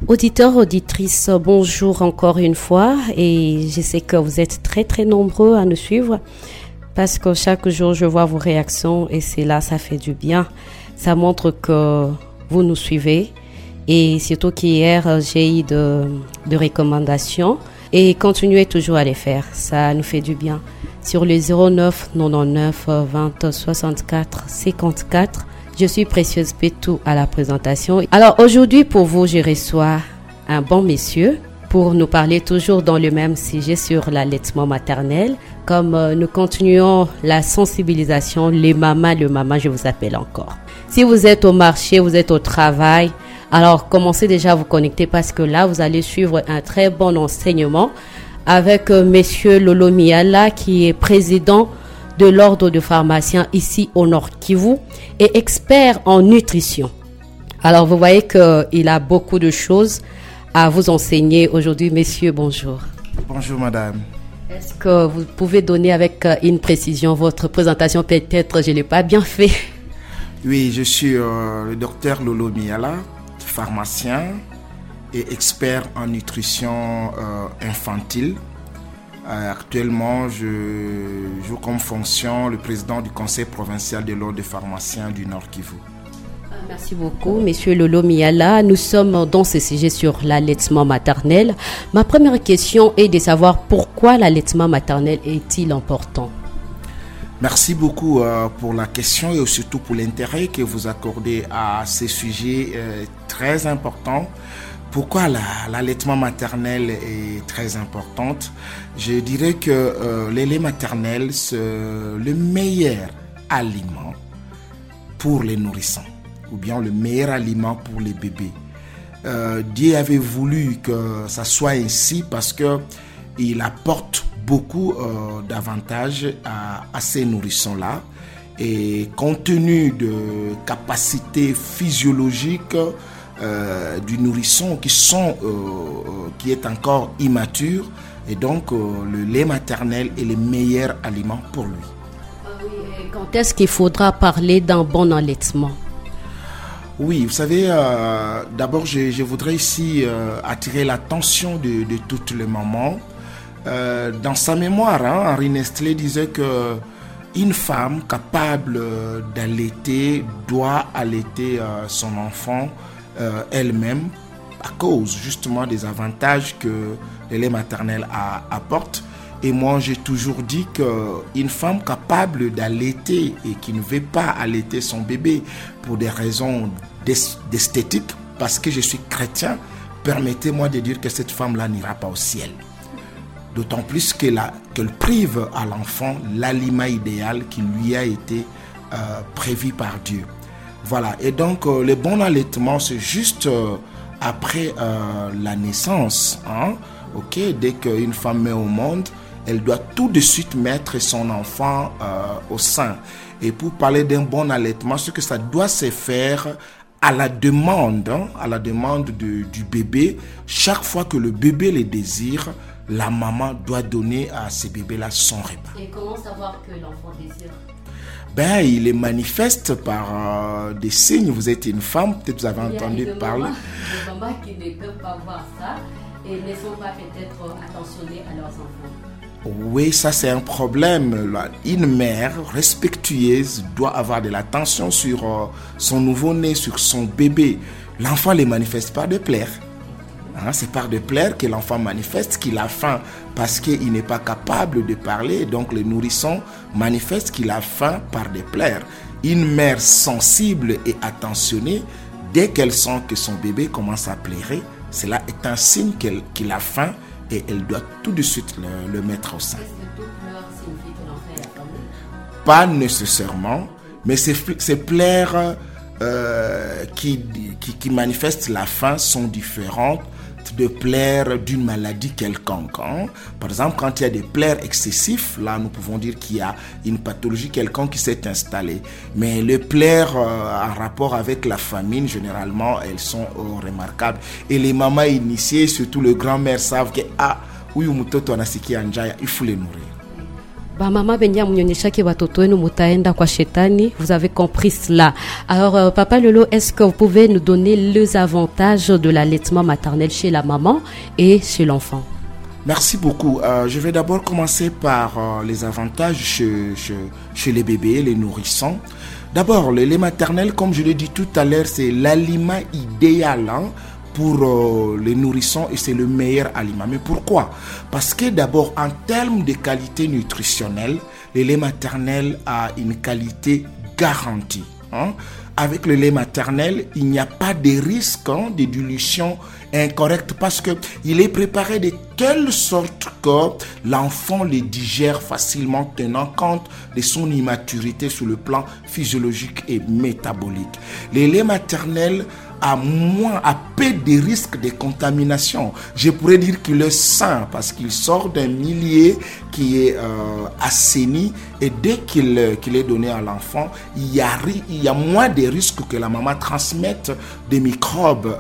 Auditeurs, auditrices, bonjour encore une fois et je sais que vous êtes très très nombreux à nous suivre parce que chaque jour je vois vos réactions et c'est là, ça fait du bien. Ça montre que vous nous suivez et surtout qu'hier j'ai eu de recommandations et continuez toujours à les faire, ça nous fait du bien. Sur le 09 99 20 64 54, je suis Précieuse Pétou à la présentation. Alors aujourd'hui pour vous, je reçois un bon monsieur pour nous parler toujours dans le même sujet sur l'allaitement maternel. Comme nous continuons la sensibilisation, les mamas, le maman, je vous appelle encore. Si vous êtes au marché, vous êtes au travail, alors commencez déjà à vous connecter parce que là, vous allez suivre un très bon enseignement avec monsieur Lolo Miala qui est président de l'ordre de pharmaciens ici au Nord Kivu et expert en nutrition. Alors vous voyez qu'il a beaucoup de choses à vous enseigner aujourd'hui. Messieurs, bonjour. Bonjour madame. Est-ce que vous pouvez donner avec une précision votre présentation? Peut-être je ne l'ai pas bien fait. Oui, je suis le docteur Lolo Miala, pharmacien et expert en nutrition infantile. Actuellement, je joue comme fonction le président du conseil provincial de l'ordre des pharmaciens du Nord Kivu. Merci beaucoup, monsieur Lolo Miala. Nous sommes dans ce sujet sur l'allaitement maternel. Ma première question est de savoir pourquoi l'allaitement maternel est-il important? Merci beaucoup pour la question et surtout pour l'intérêt que vous accordez à ce sujet très important. Pourquoi l'allaitement maternel est très important? Je dirais que le lait maternel, c'est le meilleur aliment pour les nourrissons, ou bien le meilleur aliment pour les bébés. Dieu avait voulu que ça soit ainsi parce qu'il apporte beaucoup d'avantages à ces nourrissons-là. Et compte tenu de capacités physiologiques du nourrisson qui est encore immature, et donc le lait maternel est le meilleur aliment pour lui. Oui, quand est-ce qu'il faudra parler d'un bon allaitement? Oui, vous savez, d'abord je voudrais ici attirer l'attention de toutes les mamans. Dans sa mémoire, Henri Nestlé disait que une femme capable d'allaiter doit allaiter son enfant elle-même à cause justement des avantages que le lait maternel apporte. Et moi, j'ai toujours dit qu'une femme capable d'allaiter et qui ne veut pas allaiter son bébé pour des raisons d'esthétique, parce que je suis chrétien, permettez-moi de dire que cette femme-là n'ira pas au ciel. D'autant plus qu'elle prive à l'enfant l'aliment idéal qui lui a été prévu par Dieu. Voilà, et donc le bon allaitement, c'est juste après la naissance. Dès qu'une femme met au monde, elle doit tout de suite mettre son enfant au sein. Et pour parler d'un bon allaitement, c'est que ça doit se faire à la demande du bébé. Chaque fois que le bébé le désire, la maman doit donner à ce bébé-là son repas. Et comment savoir que l'enfant désire? Il est manifeste par des signes. Vous êtes une femme, peut-être vous avez entendu parler. Des mamans qui ne peuvent pas voir ça et ne sont pas peut-être attentionnées à leurs enfants. Oui, ça c'est un problème. Une mère respectueuse doit avoir de l'attention sur son nouveau-né, sur son bébé. L'enfant ne les manifeste pas de plaire. C'est par de plaire que l'enfant manifeste qu'il a faim parce qu'il n'est pas capable de parler. Donc le nourrisson manifeste qu'il a faim par de plaire. Une mère sensible et attentionnée, dès qu'elle sent que son bébé commence à pleurer, cela est un signe qu'il a faim et elle doit tout de suite le mettre au sein. Est-ce que tout pleurs signifie que l'enfant est affamé? Pas nécessairement, mais ces pleurs qui manifestent la faim sont différentes de pleurs d'une maladie quelconque. Par exemple, quand il y a des pleurs excessifs, là nous pouvons dire qu'il y a une pathologie quelconque qui s'est installée. Mais les pleurs en rapport avec la famine, généralement, elles sont remarquables. Et les mamans initiées, surtout les grands-mères, savent que oui, il faut les nourrir. Mama Benya mnyonyesha ke watoto wenu mutaenda kwa shetani, vous avez compris cela. Alors Papa Lolo, est-ce que vous pouvez nous donner les avantages de l'allaitement maternel chez la maman et chez l'enfant? Merci beaucoup. Je vais d'abord commencer par les avantages chez les bébés, les nourrissons. D'abord, le lait maternel, comme je l'ai dit tout à l'heure, c'est l'aliment idéal pour les nourrissons et c'est le meilleur aliment. Mais pourquoi? Parce que d'abord, en termes de qualité nutritionnelle, le lait maternel a une qualité garantie. Avec le lait maternel, il n'y a pas de risque de dilution incorrecte parce qu'il est préparé de telle sorte que l'enfant le digère facilement, tenant compte de son immaturité sur le plan physiologique et métabolique. Le lait maternel a peu de risques de contamination. Je pourrais dire qu'il est sain parce qu'il sort d'un milieu qui est assaini et dès qu'il est donné à l'enfant, il y a moins de risques que la maman transmette des microbes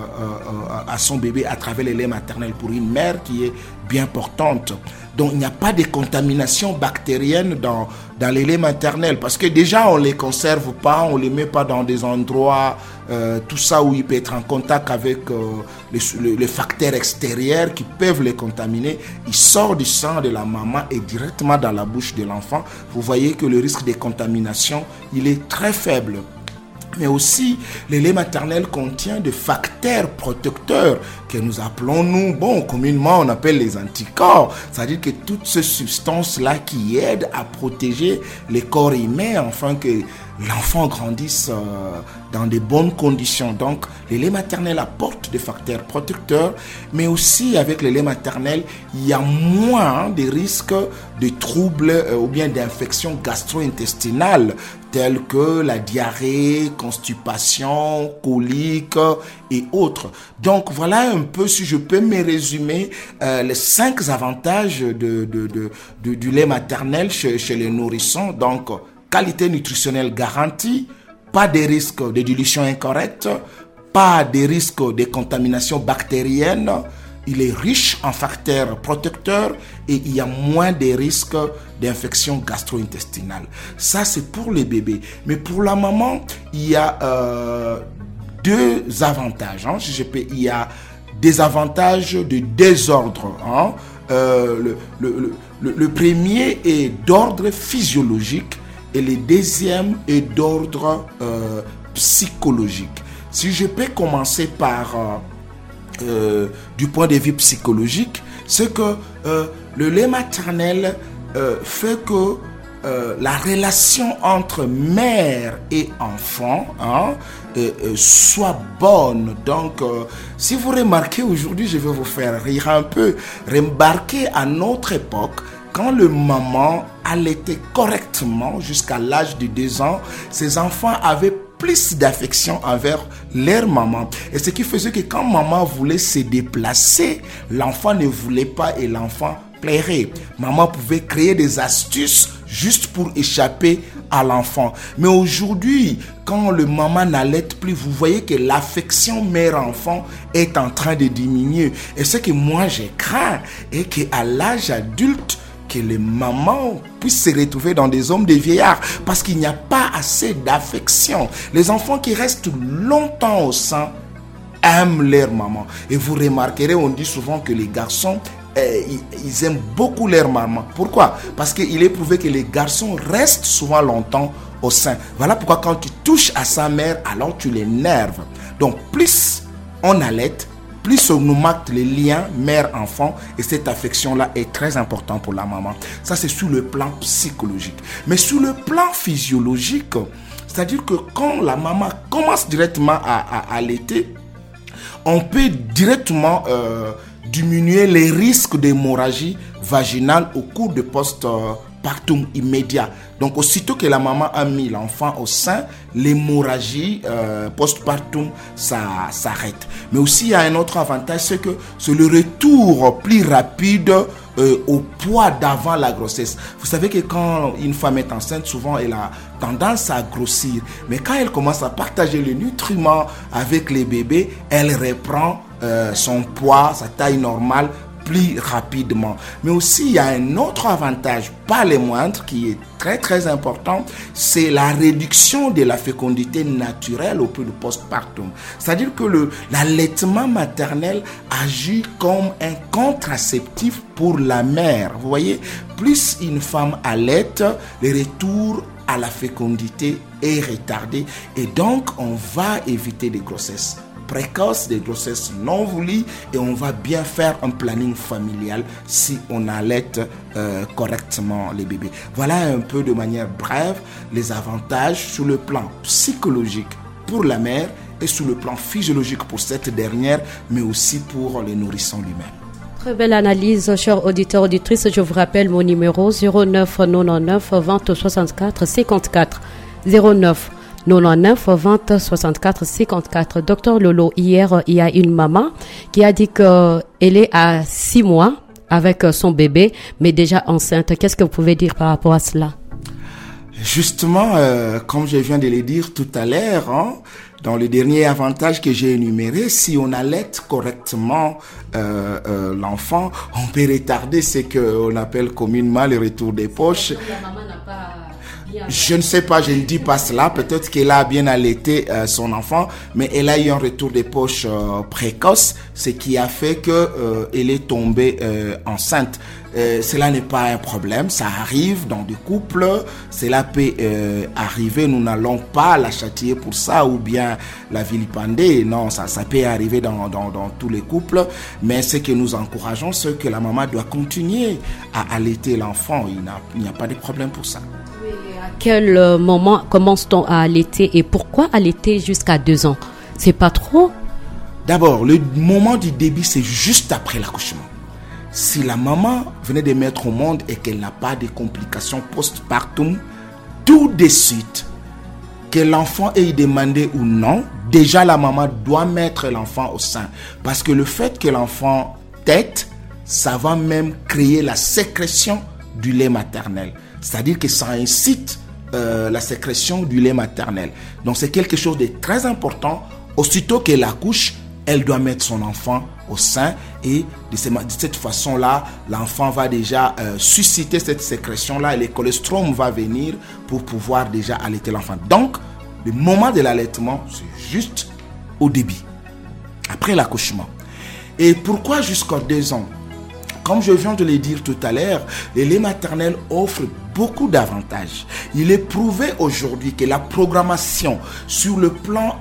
à son bébé à travers le lait maternel pour une mère qui est bien portante. Donc il n'y a pas de contamination bactérienne dans les laits maternels parce que déjà on ne les conserve pas, on ne les met pas dans des endroits, tout ça où il peut être en contact avec les facteurs extérieurs qui peuvent les contaminer. Il sort du sang de la maman et directement dans la bouche de l'enfant. Vous voyez que le risque de contamination, il est très faible. Mais aussi, le lait maternel contient des facteurs protecteurs que nous appelons, communément on appelle les anticorps. C'est-à-dire que toutes ces substances-là qui aident à protéger les corps humains afin que l'enfant grandisse dans de bonnes conditions. Donc, le lait maternel apporte des facteurs protecteurs, mais aussi avec le lait maternel, il y a moins de risques de troubles ou bien d'infections gastro-intestinales telles que la diarrhée, constipation, colique et autres. Donc, voilà un peu, si je peux me résumer, les 5 avantages du lait maternel chez les nourrissons. Donc, qualité nutritionnelle garantie, pas de risque de dilution incorrecte, pas de risque de contamination bactérienne, il est riche en facteurs protecteurs et il y a moins de risques d'infection gastro-intestinale. Ça, c'est pour les bébés. Mais pour la maman, il y a 2 avantages. Il y a des avantages de désordre. Le premier est d'ordre physiologique et le deuxième est d'ordre psychologique. Si je peux commencer par du point de vue psychologique, c'est que le lait maternel fait que la relation entre mère et enfant soit bonne. Donc, si vous remarquez aujourd'hui, je vais vous faire rire un peu. Remarquez à notre époque, quand le maman allaitait correctement jusqu'à l'âge de 2 ans, ses enfants avaient plus d'affection envers leur maman. Et ce qui faisait que quand maman voulait se déplacer, l'enfant ne voulait pas et l'enfant pleurait. Maman pouvait créer des astuces juste pour échapper à l'enfant. Mais aujourd'hui, quand le maman n'allaite plus, vous voyez que l'affection mère-enfant est en train de diminuer. Et ce que moi j'ai craint est qu'à l'âge adulte, que les mamans puissent se retrouver dans des hommes de vieillards parce qu'il n'y a pas assez d'affection. Les enfants qui restent longtemps au sein aiment leur maman. Et vous remarquerez, on dit souvent que les garçons, ils aiment beaucoup leur maman. Pourquoi? Parce qu'il est prouvé que les garçons restent souvent longtemps au sein. Voilà pourquoi quand tu touches à sa mère, alors tu l'énerves. Donc plus on allaite, plus on nous marque les liens mère-enfant et cette affection-là est très importante pour la maman. Ça, c'est sur le plan psychologique. Mais sur le plan physiologique, c'est-à-dire que quand la maman commence directement à allaiter, on peut directement diminuer les risques d'hémorragie vaginale au cours de postpartum immédiat. Donc, aussitôt que la maman a mis l'enfant au sein, l'hémorragie postpartum, ça s'arrête. Mais aussi, il y a un autre avantage, c'est que c'est le retour plus rapide au poids d'avant la grossesse. Vous savez que quand une femme est enceinte, souvent elle a tendance à grossir. Mais quand elle commence à partager les nutriments avec les bébés, elle reprend son poids, sa taille normale plus rapidement. Mais aussi, il y a un autre avantage, pas les moindres, qui est très très important, c'est la réduction de la fécondité naturelle au plus du postpartum. C'est-à-dire que l'allaitement maternel agit comme un contraceptif pour la mère. Vous voyez, plus une femme allaite, le retour à la fécondité est retardé et donc on va éviter des grossesses précoces, des grossesses non voulues et on va bien faire un planning familial si on allaite correctement les bébés. Voilà un peu de manière brève les avantages sur le plan psychologique pour la mère et sur le plan physiologique pour cette dernière, mais aussi pour les nourrissons lui-même. Très belle analyse, chers auditeurs, auditrices. Je vous rappelle mon numéro 09 99 20 64 54 09 99 20 64 54. Docteur Lolo, hier, il y a une maman qui a dit qu'elle est à 6 mois avec son bébé, mais déjà enceinte. Qu'est-ce que vous pouvez dire par rapport à cela? Justement, comme je viens de le dire tout à l'heure, dans le dernier avantage que j'ai énuméré, si on allaite correctement l'enfant, on peut retarder ce qu'on appelle communément le retour des poches. La maman n'a pas bien... Je ne sais pas, je ne dis pas cela. Peut-être qu'elle a bien allaité son enfant, mais elle a eu un retour des poches précoce, ce qui a fait qu'elle est tombée enceinte. Cela n'est pas un problème, ça arrive dans des couples, cela peut arriver, nous n'allons pas la châtier pour ça ou bien la vilipender, non, ça peut arriver dans tous les couples, mais ce que nous encourageons, c'est que la maman doit continuer à allaiter l'enfant, il n'y a pas de problème pour ça. À quel moment commence-t-on à allaiter et pourquoi allaiter jusqu'à 2 ans? C'est pas trop? D'abord, le moment du début, c'est juste après l'accouchement. Si la maman venait de mettre au monde et qu'elle n'a pas de complications postpartum, tout de suite, que l'enfant ait demandé ou non, déjà la maman doit mettre l'enfant au sein. Parce que le fait que l'enfant tète, ça va même créer la sécrétion du lait maternel. C'est-à-dire que ça incite la sécrétion du lait maternel. Donc c'est quelque chose de très important. Aussitôt qu'elle accouche, elle doit mettre son enfant au sein et de cette façon-là, l'enfant va déjà susciter cette sécrétion-là et le colostrum va venir pour pouvoir déjà allaiter l'enfant. Donc, le moment de l'allaitement, c'est juste au début, après l'accouchement. Et pourquoi jusqu'à 2 ans? Comme je viens de le dire tout à l'heure, le lait maternel offre beaucoup d'avantages. Il est prouvé aujourd'hui que la programmation sur le plan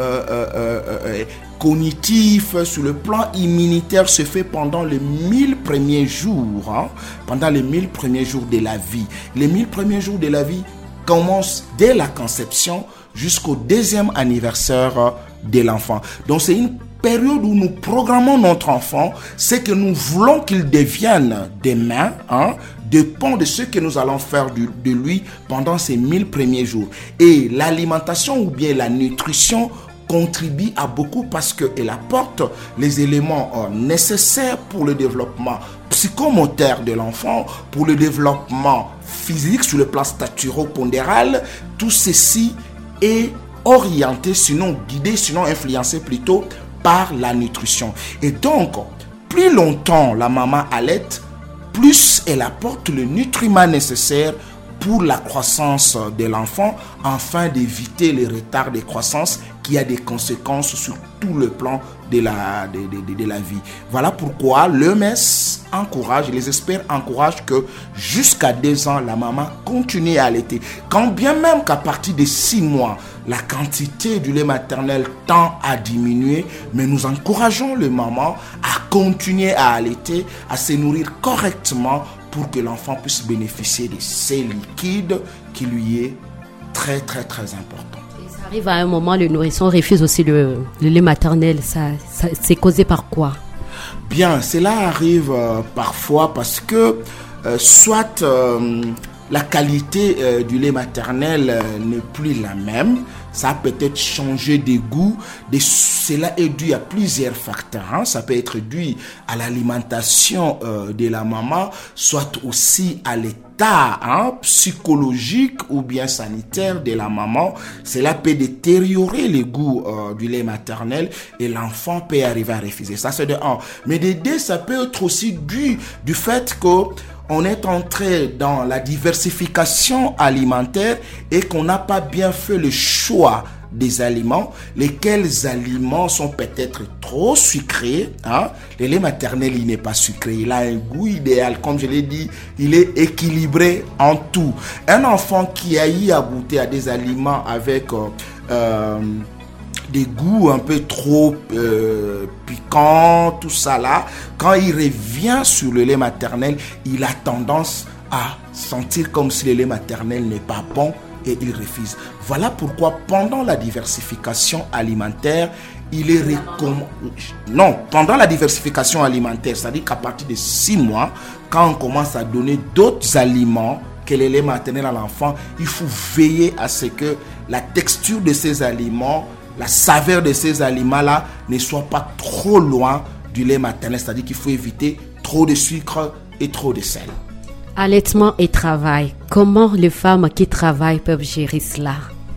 cognitif, sur le plan immunitaire se fait pendant les 1000 premiers jours, pendant les 1000 premiers jours de la vie. Les 1000 premiers jours de la vie commencent dès la conception jusqu'au 2e anniversaire de l'enfant. Donc c'est une période où nous programmons notre enfant, c'est que nous voulons qu'il devienne demain, dépend de ce que nous allons faire de lui pendant ces 1000 premiers jours. Et l'alimentation ou bien la nutrition contribue à beaucoup parce qu'elle apporte les éléments nécessaires pour le développement psychomoteur de l'enfant, pour le développement physique sur le plan staturo-pondéral. Tout ceci est orienté, sinon guidé, sinon influencé plutôt par la nutrition. Et donc, plus longtemps la maman allaite, plus elle apporte le nutriment nécessaire pour la croissance de l'enfant, afin d'éviter les retards de croissance qui a des conséquences sur tout le plan de la vie. Voilà pourquoi l'EMS encourage, les experts encouragent que jusqu'à 2 ans, la maman continue à allaiter. Quand bien même qu'à partir de 6 mois, la quantité du lait maternel tend à diminuer, mais nous encourageons les mamans à continuer à allaiter, à se nourrir correctement pour que l'enfant puisse bénéficier de ces liquides qui lui est très très très important. Et ça arrive à un moment, le nourrisson refuse aussi le lait maternel. Ça c'est causé par quoi? Bien, cela arrive parfois parce que soit la qualité du lait maternel n'est plus la même. Ça a peut-être changé de goût. Cela est dû à plusieurs facteurs. Hein. Ça peut être dû à l'alimentation de la maman, soit aussi à l'état psychologique ou bien sanitaire de la maman. Cela peut détériorer le goût du lait maternel et l'enfant peut arriver à refuser. Ça, c'est de un. Mais de deux, ça peut être aussi dû du fait que on est entré dans la diversification alimentaire et qu'on n'a pas bien fait le choix des aliments, lesquels aliments sont peut-être trop sucrés. Hein? Le lait maternel, il n'est pas sucré, il a un goût idéal. Comme je l'ai dit, il est équilibré en tout. Un enfant qui a eu à goûter à des aliments avec des goûts un peu trop piquants, tout ça là, quand il revient sur le lait maternel, il a tendance à sentir comme si le lait maternel n'est pas bon et il refuse. Voilà pourquoi pendant la diversification alimentaire, il est recommandé. Non, pendant la diversification alimentaire, c'est-à-dire qu'à partir de 6 mois, quand on commence à donner d'autres aliments que le lait maternel à l'enfant, il faut veiller à ce que la texture de ces aliments, la saveur de ces aliments-là ne soit pas trop loin du lait maternel. C'est-à-dire qu'il faut éviter trop de sucre et trop de sel. Allaitement et travail. Comment les femmes qui travaillent peuvent gérer cela?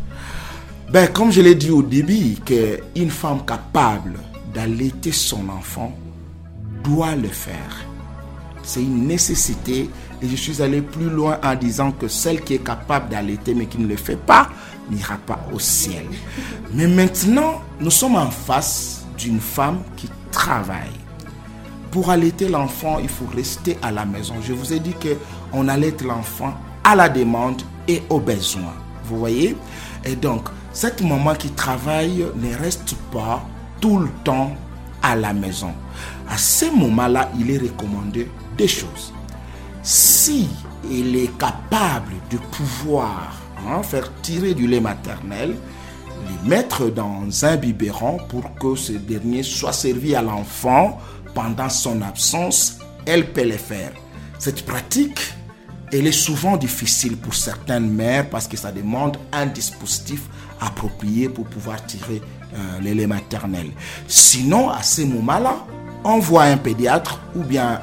Comme je l'ai dit au début, qu'une femme capable d'allaiter son enfant doit le faire. C'est une nécessité. Et je suis allé plus loin en disant que celle qui est capable d'allaiter mais qui ne le fait pas n'ira pas au ciel. Mais maintenant, nous sommes en face d'une femme qui travaille. Pour allaiter l'enfant, il faut rester à la maison. Je vous ai dit qu'on allaite l'enfant à la demande et au besoin. Vous voyez? Et donc, cette maman qui travaille ne reste pas tout le temps à la maison. À ce moment-là, il est recommandé deux choses. Si il est capable de pouvoir faire tirer du lait maternel, le mettre dans un biberon pour que ce dernier soit servi à l'enfant pendant son absence, elle peut le faire. Cette pratique, elle est souvent difficile pour certaines mères parce que ça demande un dispositif approprié pour pouvoir tirer le lait maternel. Sinon, à ce moment-là, on voit un pédiatre ou bien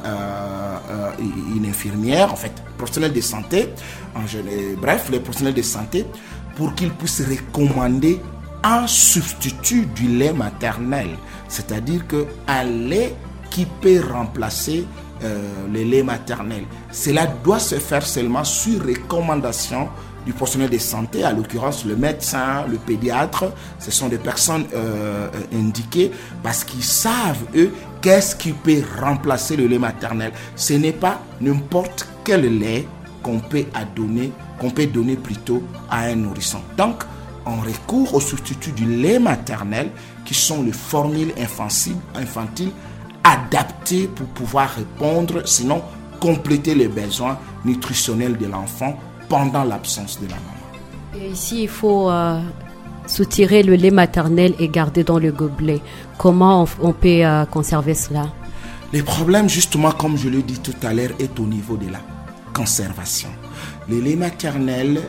une infirmière, en fait, professionnel de santé, les professionnels de santé, pour qu'ils puissent recommander un substitut du lait maternel. C'est-à-dire qu'un lait qui peut remplacer le lait maternel. Cela doit se faire seulement sur recommandation du professionnel de santé, à l'occurrence le médecin, le pédiatre. Ce sont des personnes indiquées parce qu'ils savent, eux, qu'est-ce qui peut remplacer le lait maternel. Ce n'est pas n'importe quel lait qu'on peut donner plutôt à un nourrisson. Donc, on recourt au substitut du lait maternel qui sont les formules infantiles adaptées pour pouvoir répondre, sinon compléter les besoins nutritionnels de l'enfant pendant l'absence de la maman. Et ici, il faut soutirer le lait maternel et garder dans le gobelet. Comment on peut conserver cela? Le problème, justement, comme je le dis tout à l'heure, est au niveau de la conservation. Le lait maternel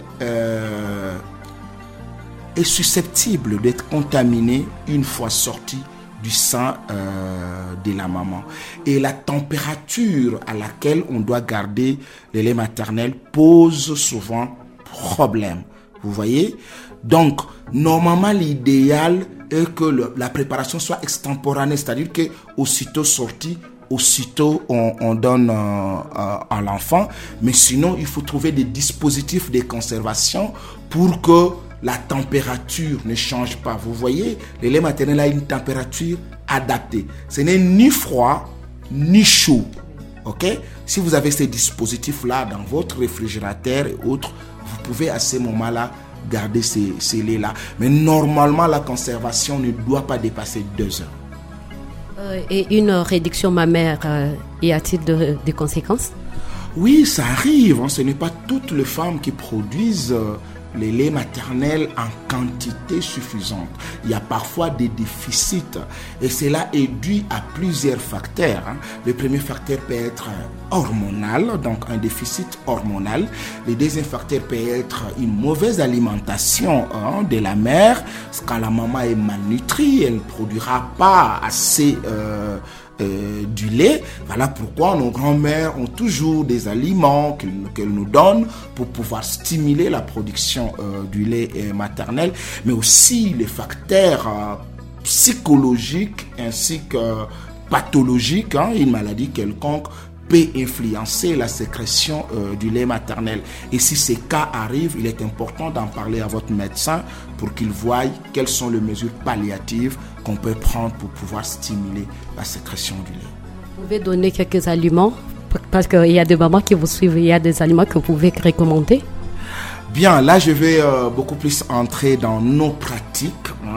est susceptible d'être contaminé une fois sorti du sein de la maman. Et la température à laquelle on doit garder le lait maternel pose souvent problème. Vous voyez? Donc, normalement, l'idéal est que la préparation soit extemporanée, c'est-à-dire que aussitôt sorti, aussitôt on donne à l'enfant. Mais sinon, il faut trouver des dispositifs de conservation pour que la température ne change pas. Vous voyez, le lait maternel a une température adaptée. Ce n'est ni froid, ni chaud. Ok? Si vous avez ces dispositifs-là dans votre réfrigérateur et autres, vous pouvez à ce moment-là garder ces laits-là. Mais normalement, la conservation ne doit pas dépasser 2 heures. Et une réduction mammaire, y a-t-il des conséquences? Oui, ça arrive. Ce n'est pas toutes les femmes qui produisent le lait maternel en quantité suffisante. Il y a parfois des déficits et cela est dû à plusieurs facteurs. Le premier facteur peut être hormonal, donc un déficit hormonal. Le deuxième facteur peut être une mauvaise alimentation de la mère. Quand la maman est malnutrie, elle ne produira pas assez du lait. Voilà pourquoi nos grands-mères ont toujours des aliments qu'elles nous donnent pour pouvoir stimuler la production du lait maternel, mais aussi les facteurs psychologiques ainsi que pathologiques, une maladie quelconque peut influencer la sécrétion du lait maternel. Et si ces cas arrivent, il est important d'en parler à votre médecin pour qu'il voie quelles sont les mesures palliatives qu'on peut prendre pour pouvoir stimuler la sécrétion du lait. Vous pouvez donner quelques aliments, parce qu'il y a des mamans qui vous suivent, il y a des aliments que vous pouvez recommander? Bien, là je vais beaucoup plus entrer dans nos pratiques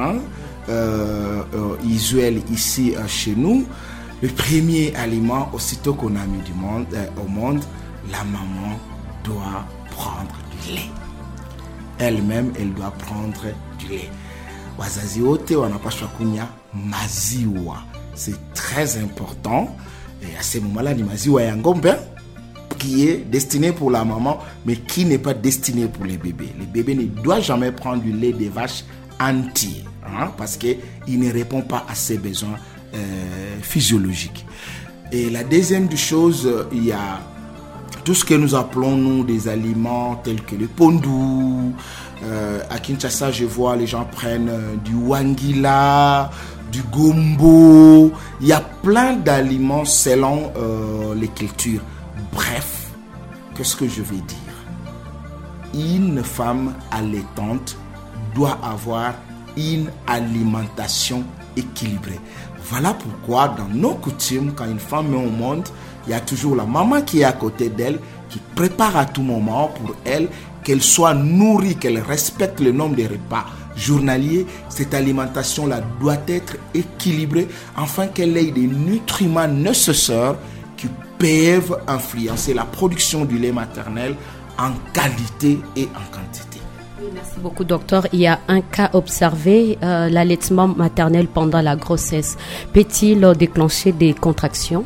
usuelles ici chez nous. Le premier aliment, aussitôt qu'on a mis au monde, la maman doit prendre du lait. Elle-même, elle doit prendre du lait. Wazazi wote wanapaswa kunywa maziwa. C'est très important. Et à ce moment-là, ni maziwa ya ngombe qui est destiné pour la maman, mais qui n'est pas destiné pour les bébés. Les bébés ne doivent jamais prendre du lait de vache entier, parce qu'il ne répond pas à ses besoins physiologique. Et la deuxième des choses, il y a tout ce que nous appelons nous des aliments tels que le pondu. À Kinshasa, je vois les gens prennent du wangila, du gombo. Il y a plein d'aliments selon les cultures. Bref, qu'est-ce que je vais dire? Une femme allaitante doit avoir une alimentation équilibrée. Voilà pourquoi dans nos coutumes, quand une femme met au monde, il y a toujours la maman qui est à côté d'elle, qui prépare à tout moment pour elle, qu'elle soit nourrie, qu'elle respecte le nombre de repas journaliers. Cette alimentation-là doit être équilibrée afin qu'elle ait des nutriments nécessaires qui peuvent influencer la production du lait maternel en qualité et en quantité. Merci beaucoup, docteur. Il y a un cas observé, l'allaitement maternel pendant la grossesse. Peut-il déclencher des contractions?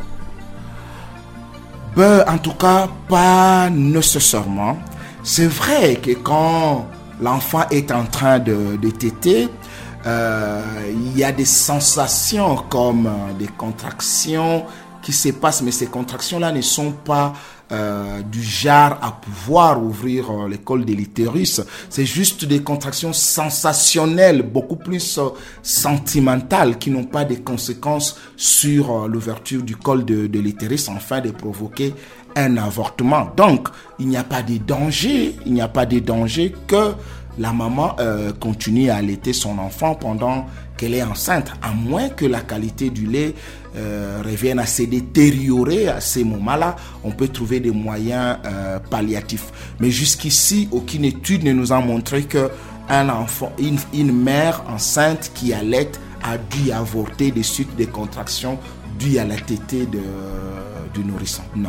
En tout cas, pas nécessairement. C'est vrai que quand l'enfant est en train de téter, il y a des sensations comme des contractions qui se passent, mais ces contractions-là ne sont pas du genre à pouvoir ouvrir le col de l'utérus. C'est juste des contractions sensationnelles, beaucoup plus sentimentales, qui n'ont pas de conséquences sur l'ouverture du col de l'utérus, afin de provoquer un avortement. Donc, il n'y a pas de danger, que la maman continue à allaiter son enfant pendant qu'elle est enceinte, à moins que la qualité du lait revienne à se détériorer à ces moments-là. On peut trouver des moyens palliatifs. Mais jusqu'ici, aucune étude ne nous a montré que un enfant, une mère enceinte qui allaite a dû avorter des suites de contractions dues à la tétée du nourrisson. Non.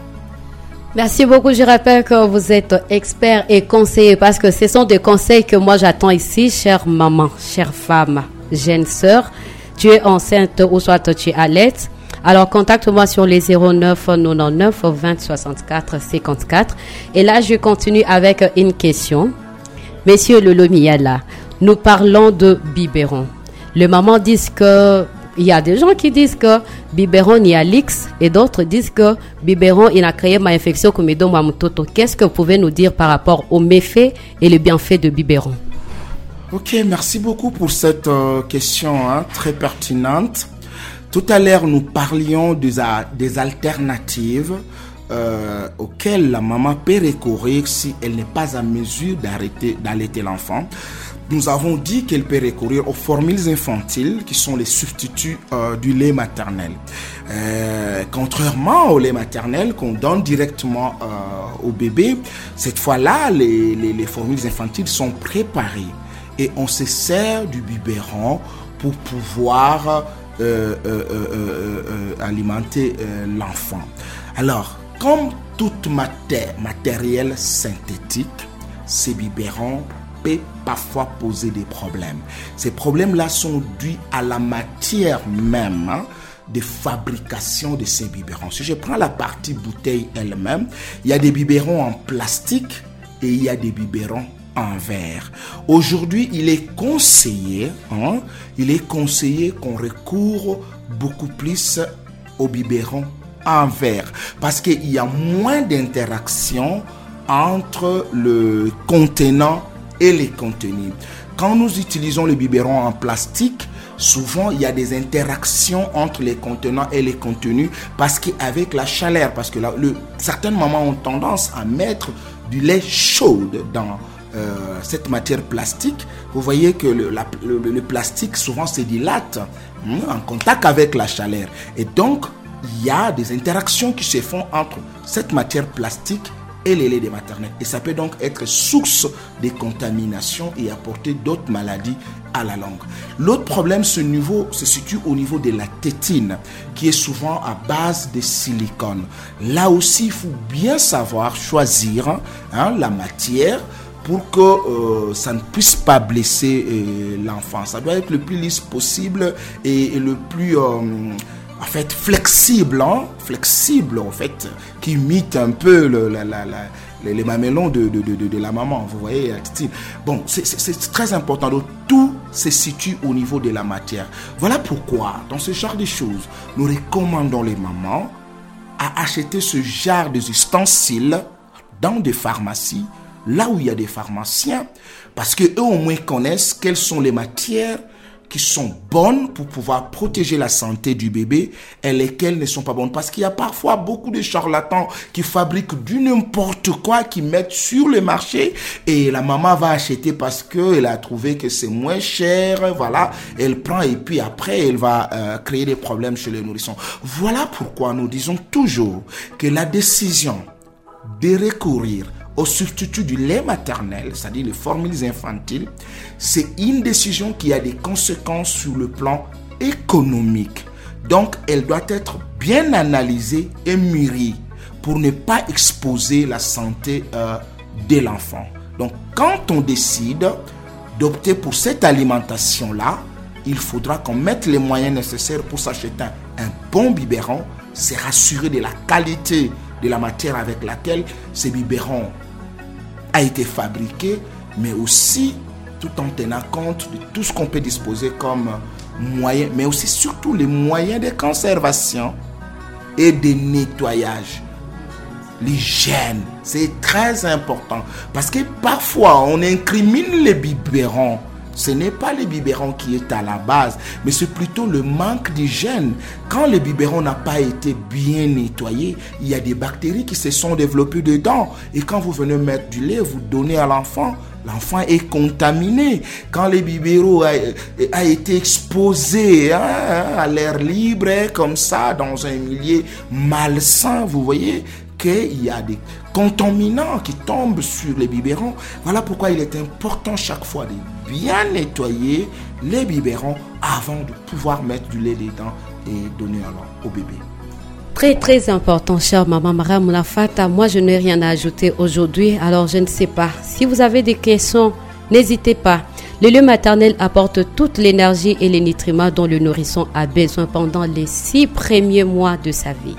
Merci beaucoup. Je rappelle que vous êtes expert et conseiller, parce que ce sont des conseils que moi j'attends ici, chère maman, chère femme, jeune sœur. Tu es enceinte ou soit tu allaites. Alors contacte-moi sur les 09 99 20 64 54. Et là, je continue avec une question. Monsieur Lolo Miala, nous parlons de biberon. Les mamans disent que il y a des gens qui disent que biberon il y a l'X et d'autres disent que biberon il a créé ma infection comme ma mutoto. Qu'est-ce que vous pouvez nous dire par rapport aux méfaits et les bienfaits de biberon? Ok, merci beaucoup pour cette question très pertinente. Tout à l'heure, nous parlions des alternatives auxquelles la maman peut recourir si elle n'est pas en mesure d'allaiter l'enfant. Nous avons dit qu'elle peut recourir aux formules infantiles qui sont les substituts du lait maternel. Contrairement au lait maternel qu'on donne directement au bébé, cette fois-là, les formules infantiles sont préparées et on se sert du biberon pour pouvoir alimenter l'enfant. Alors, comme toute matériel synthétique, ces biberons peut parfois poser des problèmes. Ces problèmes-là sont dus à la matière même de fabrication de ces biberons. Si je prends la partie bouteille elle-même, il y a des biberons en plastique et il y a des biberons en verre. Aujourd'hui, il est conseillé qu'on recourt beaucoup plus aux biberons en verre parce qu'il y a moins d'interaction entre le contenant et les contenus. Quand nous utilisons les biberons en plastique, souvent il y a des interactions entre les contenants et les contenus parce qu'avec la chaleur, parce que certaines mamans ont tendance à mettre du lait chaud dans cette matière plastique. Vous voyez que le plastique souvent se dilate en contact avec la chaleur et donc il y a des interactions qui se font entre cette matière plastique et les laits maternels. Et ça peut donc être source de contamination et apporter d'autres maladies à la langue. L'autre problème se situe au niveau de la tétine, qui est souvent à base de silicone. Là aussi, il faut bien savoir choisir la matière pour que ça ne puisse pas blesser l'enfant. Ça doit être le plus lisse possible et le plus flexible, qui imite un peu les mamelons de la maman, vous voyez. Bon, c'est très important. Donc, tout se situe au niveau de la matière. Voilà pourquoi, dans ce genre de choses, nous recommandons les mamans à acheter ce genre d'ustensiles dans des pharmacies, là où il y a des pharmaciens, parce qu'eux au moins connaissent quelles sont les matières qui sont bonnes pour pouvoir protéger la santé du bébé et lesquelles ne sont pas bonnes. Parce qu'il y a parfois beaucoup de charlatans qui fabriquent du n'importe quoi, qui mettent sur le marché et la maman va acheter parce qu'elle a trouvé que c'est moins cher, voilà, elle prend et puis après elle va créer des problèmes chez les nourrissons. Voilà pourquoi nous disons toujours que la décision de recourir au substitut du lait maternel, c'est-à-dire les formules infantiles, c'est une décision qui a des conséquences sur le plan économique. Donc, elle doit être bien analysée et mûrie pour ne pas exposer la santé de l'enfant. Donc, quand on décide d'opter pour cette alimentation-là, il faudra qu'on mette les moyens nécessaires pour s'acheter un bon biberon, se rassurer de la qualité de la matière avec laquelle ces biberons a été fabriqué, mais aussi tout en tenant compte de tout ce qu'on peut disposer comme moyens, mais aussi surtout les moyens de conservation et de nettoyage. L'hygiène, c'est très important parce que parfois on incrimine les biberons. Ce n'est pas le biberon qui est à la base, mais c'est plutôt le manque d'hygiène. Quand le biberon n'a pas été bien nettoyé, il y a des bactéries qui se sont développées dedans. Et quand vous venez mettre du lait, vous donnez à l'enfant, l'enfant est contaminé. Quand le biberon a été exposé à l'air libre, comme ça, dans un milieu malsain, vous voyez qu'il y a des contaminants qui tombent sur les biberons. Voilà pourquoi il est important chaque fois de bien nettoyer les biberons avant de pouvoir mettre du lait dedans et donner alors au bébé. Très très important, chère maman Mara Mounafata. Moi, je n'ai rien à ajouter aujourd'hui, alors je ne sais pas. Si vous avez des questions, n'hésitez pas. Le lait maternel apporte toute l'énergie et les nutriments dont le nourrisson a besoin pendant les 6 premiers mois de sa vie.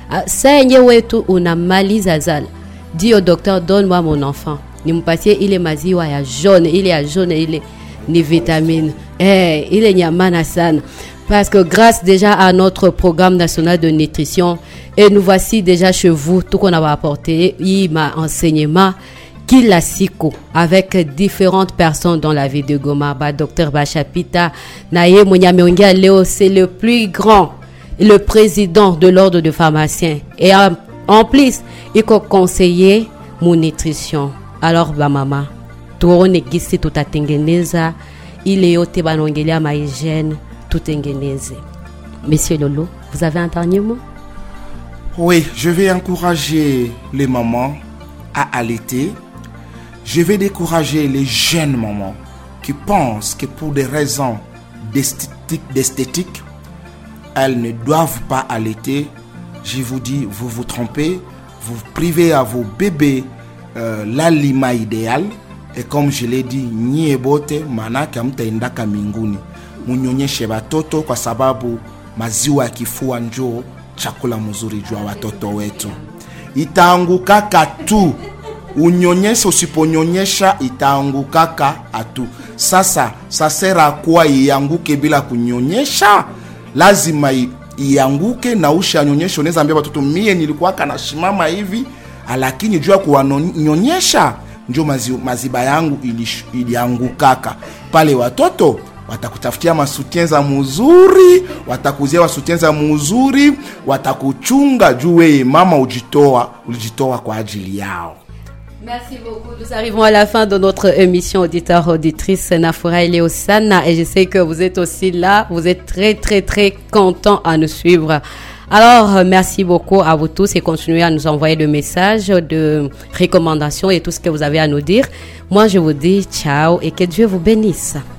Dis au docteur, donne-moi mon enfant. Il est maziwa ya jaune, il est jaune, il est ni vitamine, il est nyamanasan. Parce que grâce déjà à notre programme national de nutrition, et nous voici déjà chez vous, tout qu'on a apporté, il m'a enseignement qu'il a siko avec différentes personnes dans la vie de Goma. Docteur Bachapita, Naye Monyamengia Léo, c'est le plus grand, le président de l'ordre de pharmaciens. Et en plus, il faut conseiller mon nutrition. Alors, maman, tout on est ici tout à tengeneza, il est au tebanongelia ma hygiène, tout tengenese. Monsieur Lolo, vous avez un dernier mot? Oui, je vais encourager les mamans à allaiter. Je vais décourager les jeunes mamans qui pensent que pour des raisons d'esthétique, elles ne doivent pas allaiter. Je vous dis, vous vous trompez, vous privez à vos bébés l'aliment idéal. Et comme je l'ai dit, nyebote manake mtaendaka mbinguni. Munyonyeshe watoto kwa sababu maziwa ya kifua njoo chakula mzuri juu ya watoto wetu. Itaangukaka tu. Unyonyeshe, usiponyonyesha itaangukaka atu. Sasa sasera kwa ianguke bila kunyonyesha, lazima ianguke na ushanyonyesha. Unaweza ambia watoto mie nilikuwa kana shimama hivi, lakini juu ya kuwanyonyesha ndio maziba yangu iliangukaka. Pale watoto watakutafutia masutienza mzuri, watakuzia wasutienza mzuri, watakuchunga juu wewe mama ulijitoa kwa ajili yao. Merci beaucoup. Nous arrivons à la fin de notre émission auditeur-auditrice Nafura et Léosana. Et je sais que vous êtes aussi là. Vous êtes très, très, très contents à nous suivre. Alors, merci beaucoup à vous tous et continuez à nous envoyer des messages de recommandations et tout ce que vous avez à nous dire. Moi, je vous dis ciao et que Dieu vous bénisse.